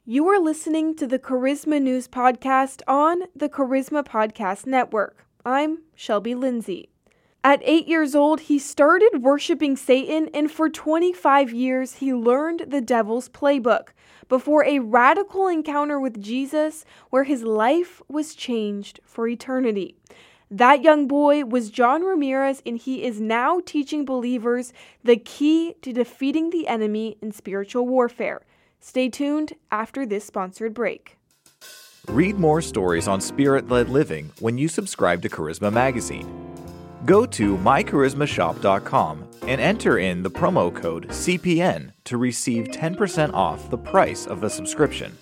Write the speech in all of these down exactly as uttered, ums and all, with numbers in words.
You are listening to the Charisma News Podcast on the Charisma Podcast Network. I'm Shelby Lindsay. At eight years old, he started worshiping Satan, and for twenty-five years, he learned the devil's playbook before a radical encounter with Jesus where his life was changed for eternity. That young boy was John Ramirez, and he is now teaching believers the key to defeating the enemy in spiritual warfare. Stay tuned after this sponsored break. Read more stories on spirit-led living when you subscribe to Charisma Magazine. Go to my charisma shop dot com and enter in the promo code C P N to receive ten percent off the price of a subscription.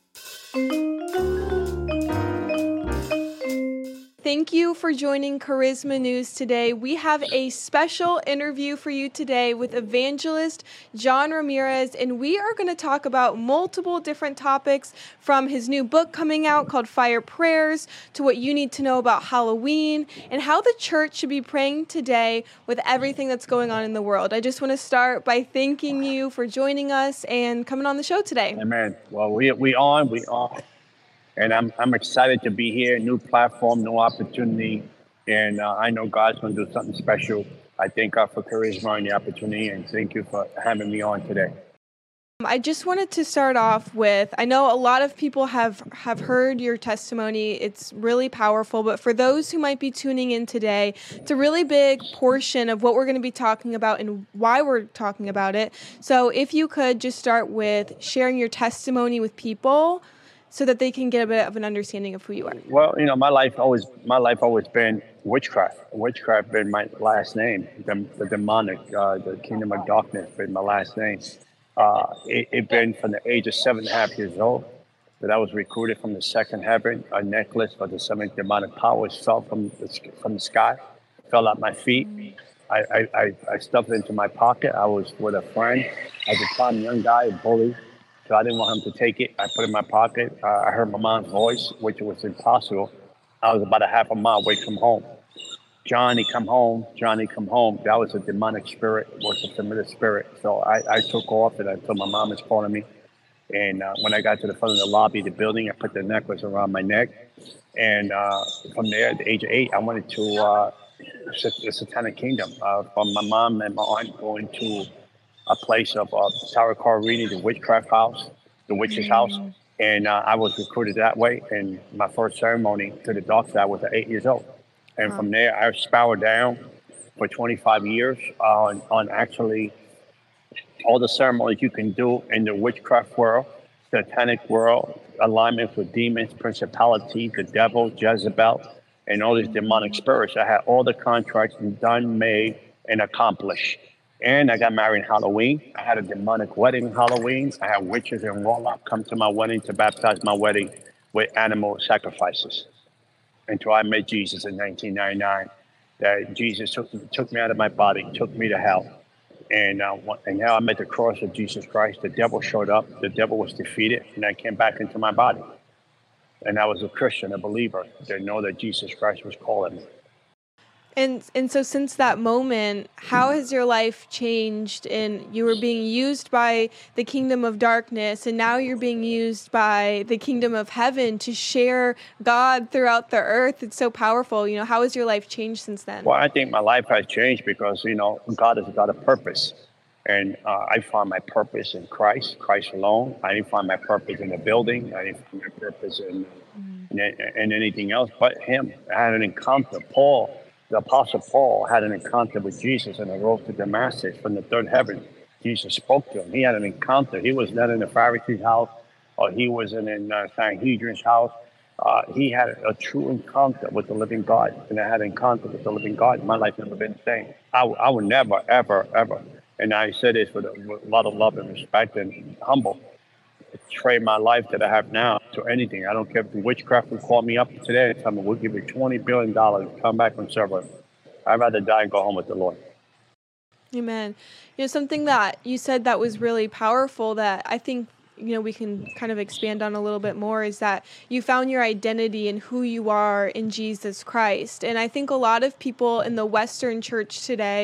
Thank you for joining Charisma News today. We have a special interview for you today with evangelist John Ramirez, and we are going to talk about multiple different topics, from his new book coming out called Fire Prayers to what you need to know about Halloween and how the church should be praying today with everything that's going on in the world. I just want to start by thanking you for joining us and coming on the show today. Amen. Well, we we on, we on. And I'm I'm excited to be here. New platform, new opportunity, and uh, I know God's going to do something special. I thank God for Charisma and the opportunity, and thank you for having me on today. I just wanted to start off with, I know a lot of people have, have heard your testimony. It's really powerful, but for those who might be tuning in today, it's a really big portion of what we're going to be talking about and why we're talking about it. So if you could just start with sharing your testimony with people, so that they can get a bit of an understanding of who you are. Well, you know, my life always, my life always been witchcraft. Witchcraft been my last name. The, the demonic, uh, the kingdom of darkness been my last name. Uh, it, it been from the age of seven and a half years old that I was recruited from the second heaven. A necklace for the seven demonic powers fell from the, from the sky, fell at my feet. I, I, I, I stuffed it into my pocket. I was with a friend at the time, young guy, a bully. So I didn't want him to take it. I put it in my pocket. Uh, I heard my mom's voice, which was impossible. I was about a half a mile away from home. Johnny, come home. Johnny, come home. That was a demonic spirit, was a familiar spirit. So I, I took off and I told my mom was calling me. And uh, when I got to the front of the lobby of the building, I put the necklace around my neck. And uh, from there, at the age of eight, I wanted to uh, the Satanic Kingdom. Uh, from my mom and my aunt going to a place of uh, tarot card reading, the witchcraft house, the witch's house. And uh, I was recruited that way. And my first ceremony to the dark side was at eight years old. And wow. From there, I spoured down for twenty-five years uh, on, on actually all the ceremonies you can do in the witchcraft world, satanic world, alignments with demons, principalities, the devil, Jezebel, and all these demonic spirits. I had all the contracts done, made, and accomplished. And I got married in Halloween. I had a demonic wedding in Halloween. I had witches and warlocks come to my wedding to baptize my wedding with animal sacrifices until I met Jesus in nineteen ninety-nine. That Jesus took, took me out of my body, took me to hell. And, uh, and now I'm at the cross of Jesus Christ. The devil showed up. The devil was defeated. And I came back into my body. And I was a Christian, a believer, to know that Jesus Christ was calling me. And and so since that moment, how has your life changed? And you were being used by the kingdom of darkness, and now you're being used by the kingdom of heaven to share God throughout the earth. It's so powerful. You know, how has your life changed since then? Well, I think my life has changed because, you know, God has got a purpose. And uh, I found my purpose in Christ, Christ alone. I didn't find my purpose in a building. I didn't find my purpose in, mm-hmm. in, in anything else but Him. I had an encounter. Paul, the Apostle Paul, had an encounter with Jesus on the road to Damascus from the third heaven. Jesus spoke to him. He had an encounter. He was not in the Pharisee's house, or he wasn't in uh, Sanhedrin's house. Uh, he had a true encounter with the living God. And I had an encounter with the living God. My life never been the same. I, I would never, ever, ever, and I say this with a, with a lot of love and respect and humble, trade my life that I have now to anything. I don't care if the witchcraft would call me up today and tell me, we'll give you twenty billion dollars, come back and serve us. I'd rather die and go home with the Lord. Amen. You know, something that you said that was really powerful that I think, you know, we can kind of expand on a little bit more is that you found your identity in who you are in Jesus Christ. And I think a lot of people in the Western church today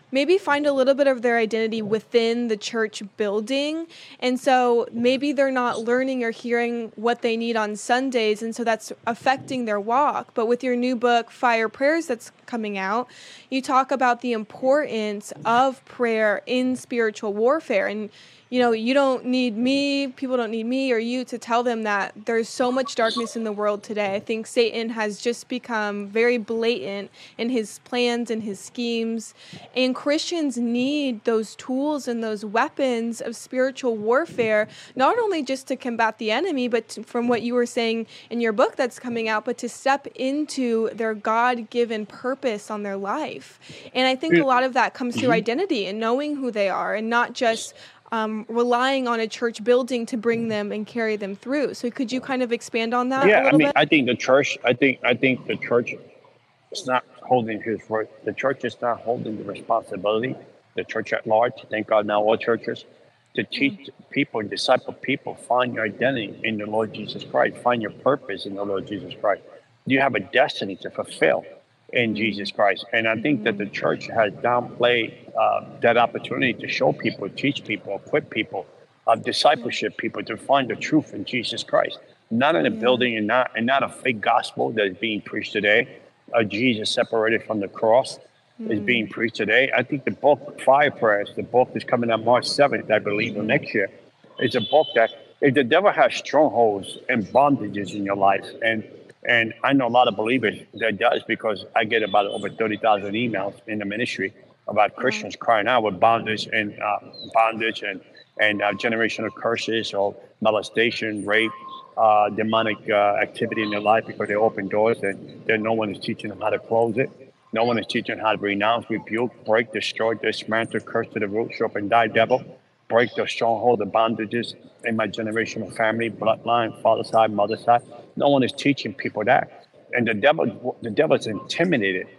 maybe find a little bit of their identity within the church building. And so maybe they're not learning or hearing what they need on Sundays, and so that's affecting their walk. But with your new book, Fire Prayers, that's coming out, you talk about the importance of prayer in spiritual warfare. And you know, you don't need me, people don't need me or you to tell them that there's so much darkness in the world today. I think Satan has just become very blatant in his plans and his schemes. And Christians need those tools and those weapons of spiritual warfare, not only just to combat the enemy, but to, from what you were saying in your book that's coming out, but to step into their God-given purpose on their life. And I think a lot of that comes through identity and knowing who they are, and not just Um, relying on a church building to bring them and carry them through. So could you kind of expand on that Yeah, a little I mean, bit? I think the church, I think, I think the church is not holding his word. The church is not holding the responsibility. The church at large, thank God now all churches, to teach people and disciple people, find your identity in the Lord Jesus Christ, find your purpose in the Lord Jesus Christ. You have a destiny to fulfill in Jesus Christ. And I think that the church has downplayed uh, that opportunity to show people, teach people, equip people, uh, discipleship people to find the truth in Jesus Christ. Not in a building and not and not a fake gospel that is being preached today. Uh, Jesus separated from the cross is being preached today. I think the book Fire Prayers, the book is coming out March seventh, I believe, or next year. It's a book that if the devil has strongholds and bondages in your life, and And I know a lot of believers that does, because I get about over thirty thousand emails in the ministry about Christians crying out with bondage and uh, bondage and, and uh, generational curses or molestation, rape, uh, demonic uh, activity in their life because they open doors and then no one is teaching them how to close it. No one is teaching how to renounce, rebuke, break, destroy, dismantle, curse to the root, show up and die, devil. Break the stronghold, the bondages in my generational family, bloodline, father's side, mother's side. No one is teaching people that. And the devil, the devil is intimidated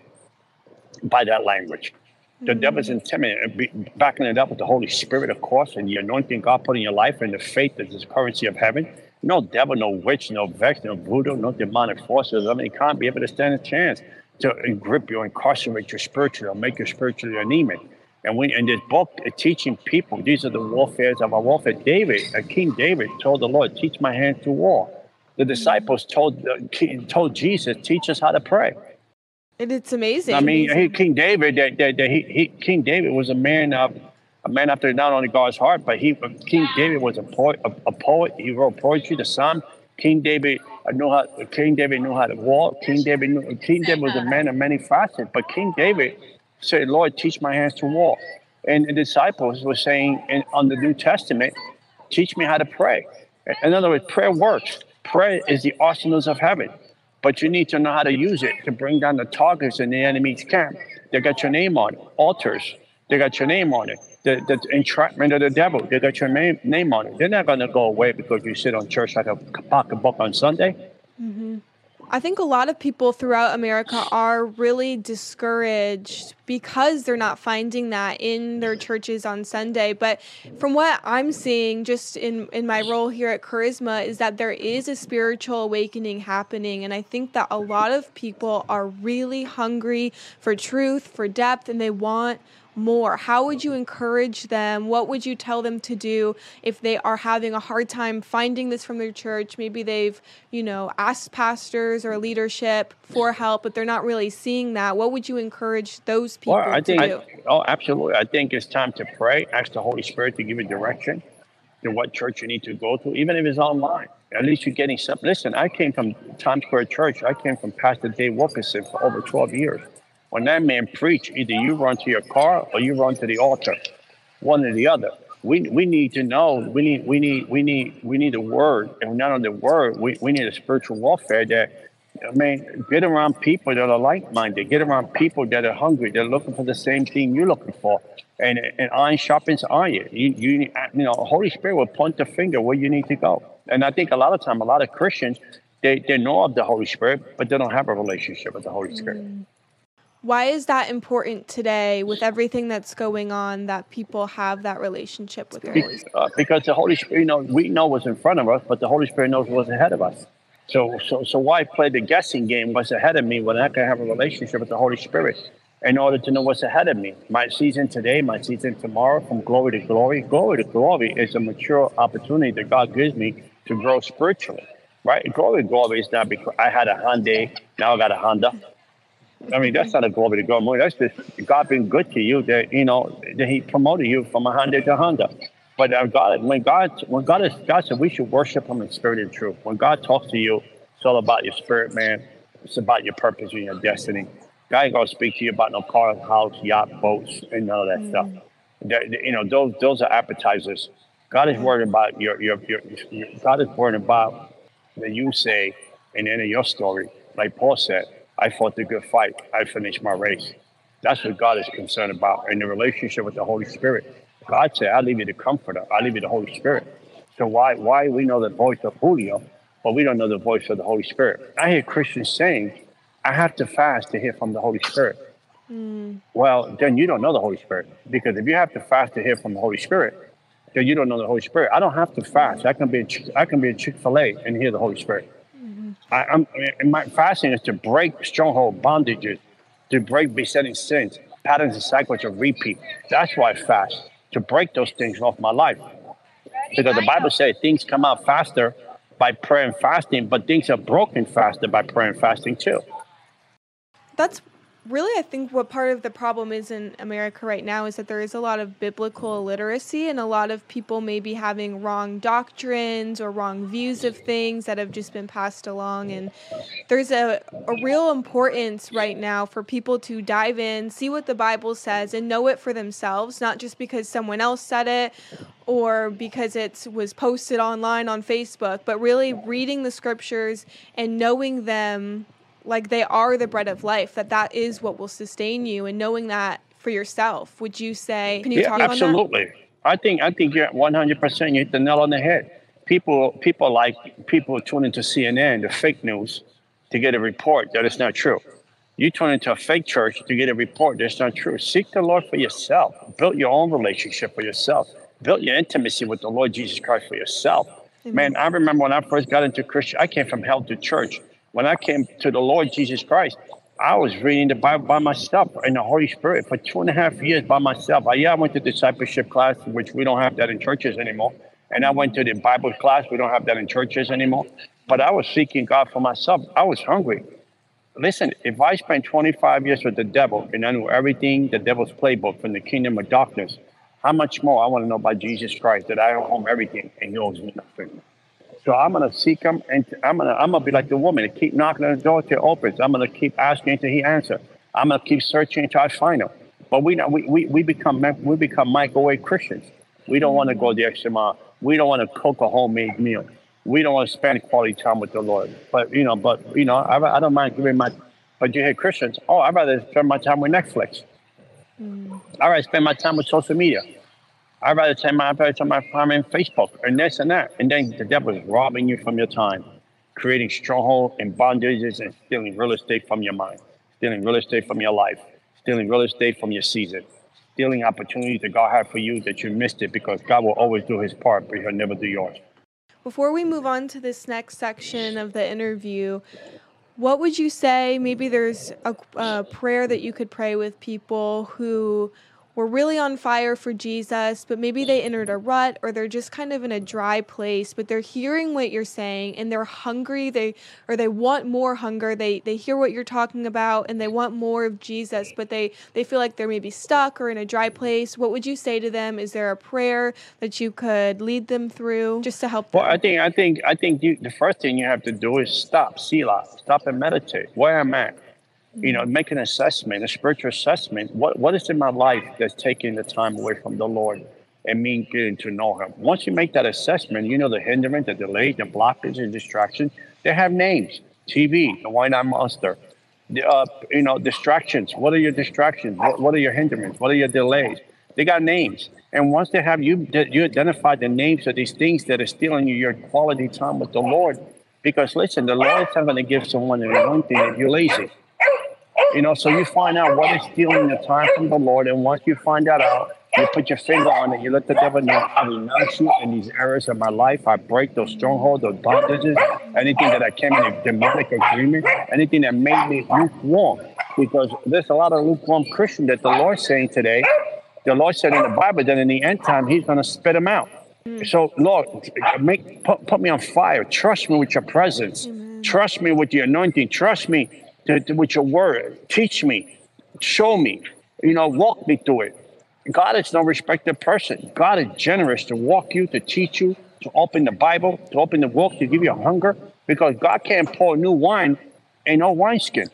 by that language. The mm-hmm. devil is intimidated, backing it up with the Holy Spirit, of course, and the anointing God put in your life, and the faith that is the currency of heaven. No devil, no witch, no vex, no voodoo, no demonic forces of any kind be able to stand a chance to grip you, incarcerate you spiritually, or make you spiritually anemic. And we, in this book, uh, teaching people, these are the warfares of our warfare. David, uh, King David told the Lord, teach my hands to war. The disciples told uh, told Jesus, teach us how to pray. And it's amazing. I mean, amazing. He, King David, that, that, that he, he, King David was a man of, a man after not only God's heart, but he, King David was a poet. A, a poet. He wrote poetry, the Psalm. King David uh, knew how. King David knew how to walk. King David knew. King David was a man of many facets, but King David said, Lord, teach my hands to war. And the disciples were saying in, on the New Testament, teach me how to pray. In other words, prayer works. Prayer is the arsenals of heaven. But you need to know how to use it to bring down the targets in the enemy's camp. They got your name on it. Altars, they got your name on it. The, the entrapment of the devil, they got your name, name on it. They're not going to go away because you sit on church like a pocketbook on Sunday. Mm-hmm. I think a lot of people throughout America are really discouraged because they're not finding that in their churches on Sunday. But from what I'm seeing just in, in my role here at Charisma is that there is a spiritual awakening happening. And I think that a lot of people are really hungry for truth, for depth, and they want more. How would you encourage them? What would you tell them to do if they are having a hard time finding this from their church? Maybe they've, you know, asked pastors or leadership for help, but they're not really seeing that. What would you encourage those people well, I think, to do? I, oh, absolutely. I think it's time to pray. Ask the Holy Spirit to give you direction to what church you need to go to, even if it's online. At least you're getting something. Listen, I came from Times Square Church. I came from Pastor Dave Wilkerson for over twelve years. When that man preached, either you run to your car or you run to the altar, one or the other. We we need to know. We need we need we need we need a word, and not only the word. We, we need a spiritual warfare that. I mean, get around people that are like-minded. Get around people that are hungry. They're looking for the same thing you're looking for. And and iron sharpens iron. You you you know, Holy Spirit will point the finger where you need to go. And I think a lot of time, a lot of Christians, they they know of the Holy Spirit, but they don't have a relationship with the Holy Spirit. Mm. Why is that important today with everything that's going on, that people have that relationship with the Holy Spirit? Uh, because the Holy Spirit, you know, we know what's in front of us, but the Holy Spirit knows what's ahead of us. So so so why play the guessing game, what's ahead of me, when I can have a relationship with the Holy Spirit? in order to know what's ahead of me. My season today, my season tomorrow, from glory to glory. Glory to glory is a mature opportunity that God gives me to grow spiritually, right? Glory to glory is not because I had a Hyundai, now I got a Honda. I mean, that's not a glory to glory. That's just God being good to you. That you know that He promoted you from a Hyundai to a Honda. But uh, God, when God, when God is God said we should worship Him in spirit and truth. When God talks to you, it's all about your spirit, man. It's about your purpose and your destiny. God ain't gonna speak to you about no car, house, yacht, boats, and none of that mm. stuff. The, the, you know, those those are appetizers. God is worried about your your, your your God is worried about that you say in the end of your story, like Paul said, I fought the good fight. I finished my race. That's what God is concerned about in the relationship with the Holy Spirit. God said, I leave you the comforter. I leave you the Holy Spirit. So why why we know the voice of Julio, but we don't know the voice of the Holy Spirit? I hear Christians saying, I have to fast to hear from the Holy Spirit. Mm. Well, then you don't know the Holy Spirit. Because if you have to fast to hear from the Holy Spirit, then you don't know the Holy Spirit. I don't have to fast. I can be I can be a Chick-fil-A and hear the Holy Spirit. Mm-hmm. I, I'm and my fasting is to break stronghold bondages, to break besetting sins, patterns and cycles of repeat. That's why I fast, to break those things off my life. Because the Bible says things come out faster by prayer and fasting, but things are broken faster by prayer and fasting too. That's really, I think, what part of the problem is in America right now is that there is a lot of biblical illiteracy and a lot of people maybe having wrong doctrines or wrong views of things that have just been passed along. And there's a, a real importance right now for people to dive in, see what the Bible says, and know it for themselves, not just because someone else said it or because it was posted online on Facebook, but really reading the scriptures and knowing them like they are the bread of life, that that is what will sustain you, and knowing that for yourself. Would you say, can you yeah, talk absolutely. on that? I think I think you're one hundred percent, you hit the nail on the head. People people like people tune into C N N, the fake news, to get a report that it's not true. You tune into a fake church to get a report that's not true. Seek the Lord for yourself. Build your own relationship for yourself. Build your intimacy with the Lord Jesus Christ for yourself. Amen. Man, I remember when I first got into Christian, I came from hell to church. When I came to the Lord Jesus Christ, I was reading the Bible by myself in the Holy Spirit for two and a half years by myself. I, yeah, I went to discipleship class, which we don't have that in churches anymore. And I went to the Bible class. We don't have that in churches anymore. But I was seeking God for myself. I was hungry. Listen, if I spent twenty-five years with the devil and I knew everything, the devil's playbook from the kingdom of darkness, how much more I want to know about Jesus Christ, that I own everything and he owes me nothing. So I'm gonna seek him, and I'm gonna I'm gonna be like the woman and keep knocking on the door till it opens. I'm gonna keep asking until he answers. I'm gonna keep searching until I find him. But we we we, we become we become microwave Christians. We don't want to go the extra mile. We don't want to cook a homemade meal. We don't want to spend quality time with the Lord. But you know, but you know, I, I don't mind giving my. But you hear Christians, oh, I'd rather spend my time with Netflix. Mm. I'd rather spend my time with social media. I'd rather spend my, I'd rather spend my time in Facebook and this and that. And then the devil is robbing you from your time, creating stronghold and bondages and stealing real estate from your mind, stealing real estate from your life, stealing real estate from your season, stealing opportunities that God had for you that you missed it, because God will always do his part, but he'll never do yours. Before we move on to this next section of the interview, what would you say, maybe there's a, a prayer that you could pray with people who were really on fire for Jesus, but maybe they entered a rut, or they're just kind of in a dry place, but they're hearing what you're saying and they're hungry, they or they want more hunger. They they hear what you're talking about and they want more of Jesus, but they, they feel like they're maybe stuck or in a dry place. What would you say to them? Is there a prayer that you could lead them through just to help them? Well, I think I think I think you, the first thing you have to do is stop, Selah, stop and meditate. Where I'm at. You know, make an assessment, a spiritual assessment. What What is in my life that's taking the time away from the Lord and me getting to know him? Once you make that assessment, you know the hindrance, the delay, the blockage, the distraction. They have names. T V, the Wine Eye Monster. The, uh, you know, distractions. What are your distractions? What, what are your hindrances? What are your delays? They got names. And once they have you, you identify the names of these things that are stealing you your quality time with the Lord. Because listen, the Lord is not going to give someone an anointing if you're lazy. You know, so you find out what is stealing the time from the Lord, and once you find that out, you put your finger on it, you let the devil know, I renounce you in these areas of my life. I break those strongholds, those bondages, anything that I came in a demonic agreement, anything that made me lukewarm. because there's a lot of lukewarm Christians that the Lord's saying today. The Lord said in the Bible that in the end time, he's going to spit them out. Mm. So, Lord, make put, put me on fire. Trust me with your presence. Amen. Trust me with your anointing. Trust me to, to, with your word. Teach me. Show me. You know, walk me through it. God is no respected person. God is generous to walk you, to teach you, to open the Bible, to open the book, to give you a hunger. Because God can't pour new wine in no wineskin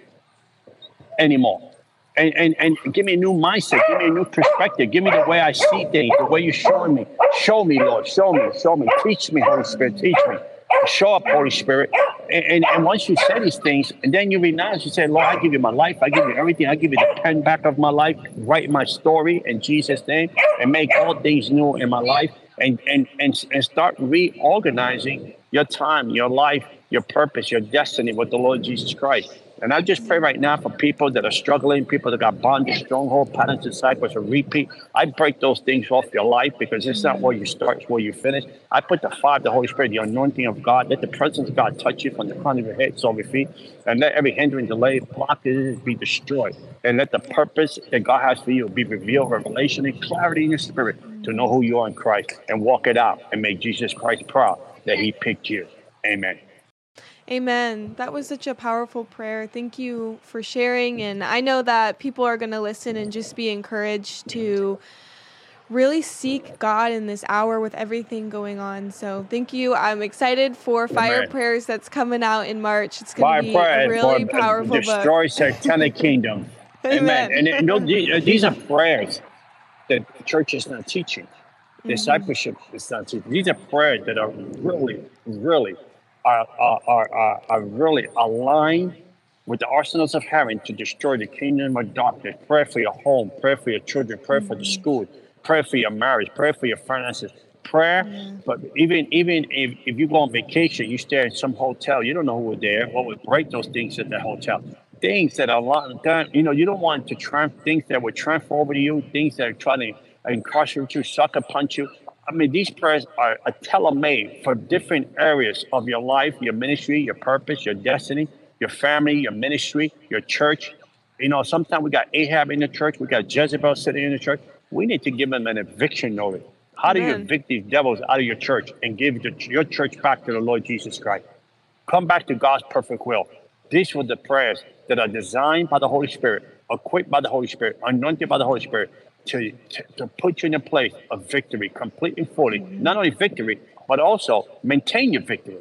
anymore. And, and and give me a new mindset, give me a new perspective, give me the way I see things, the way you're showing me. Show me, Lord, show me, show me. Teach me, Holy Spirit, teach me. Show up, Holy Spirit. And, and, and once you say these things, and then you renounce, you say, Lord, I give you my life, I give you everything, I give you the pen back of my life, write my story in Jesus' name, and make all things new in my life, and, and, and, and start reorganizing your time, your life, your purpose, your destiny with the Lord Jesus Christ. And I just pray right now for people that are struggling, people that got bondage, stronghold, patterns, and cycles, a repeat. I break those things off your life because it's not where you start, it's where you finish. I put the fire of the Holy Spirit, the anointing of God. Let the presence of God touch you from the crown of your head, sole of your feet. And let every hindering, delay, blockage be destroyed. And let the purpose that God has for you be revealed, revelation, and clarity in your spirit to know who you are in Christ and walk it out and make Jesus Christ proud that he picked you. Amen. Amen. That was such a powerful prayer. Thank you for sharing. And I know that people are going to listen and just be encouraged to really seek God in this hour with everything going on. So thank you. I'm excited for Fire Amen. Prayers that's coming out in March. It's going to be a really powerful book. Destroy satanic kingdom. Amen. And, and no, these are prayers that the church is not teaching. Discipleship is not teaching. These are prayers that are really, really Are, are, are, are really aligned with the arsenals of heaven to destroy the kingdom of darkness. Pray for your home, pray for your children, pray for the school, pray for your marriage, pray for your finances. Prayer, but even even if, if you go on vacation, you stay in some hotel, you don't know who was there, what would break those things at the hotel. Things that are a lot of time, you know, you don't want to try things that would transfer over to you, things that are trying to incarcerate you, sucker punch you. I mean, these prayers are, are tailor-made for different areas of your life, your ministry, your purpose, your destiny, your family, your ministry, your church. You know, sometimes we got Ahab in the church. We got Jezebel sitting in the church. We need to give them an eviction notice. How Amen. Do you evict these devils out of your church and give the, your church back to the Lord Jesus Christ? Come back to God's perfect will. These were the prayers that are designed by the Holy Spirit, equipped by the Holy Spirit, anointed by the Holy Spirit, To, to, to put you in a place of victory, complete and fully. Not only victory, but also maintain your victory.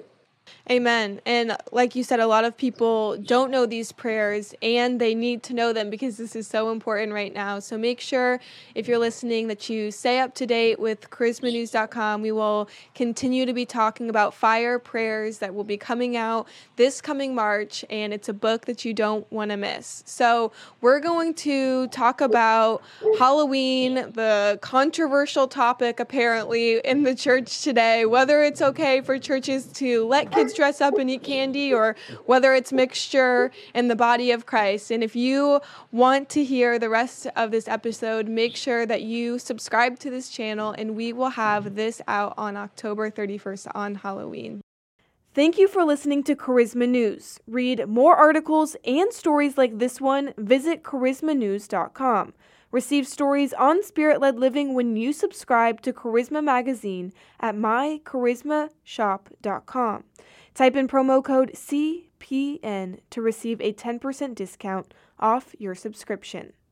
Amen. And like you said, a lot of people don't know these prayers and they need to know them because this is so important right now. So make sure if you're listening that you stay up to date with charisma news dot com. We will continue to be talking about fire prayers that will be coming out this coming March, and it's a book that you don't want to miss. So we're going to talk about Halloween, the controversial topic apparently in the church today, whether it's okay for churches to let kids dress up and eat candy or whether it's mixture in the body of Christ. And if you want to hear the rest of this episode, make sure that you subscribe to this channel, and we will have this out on October thirty-first on Halloween. Thank you for listening to Charisma News. Read more articles and stories like this one, visit charisma news dot com. Receive stories on spirit-led living when you subscribe to Charisma Magazine at my charisma shop dot com. Type in promo code C P N to receive a ten percent discount off your subscription.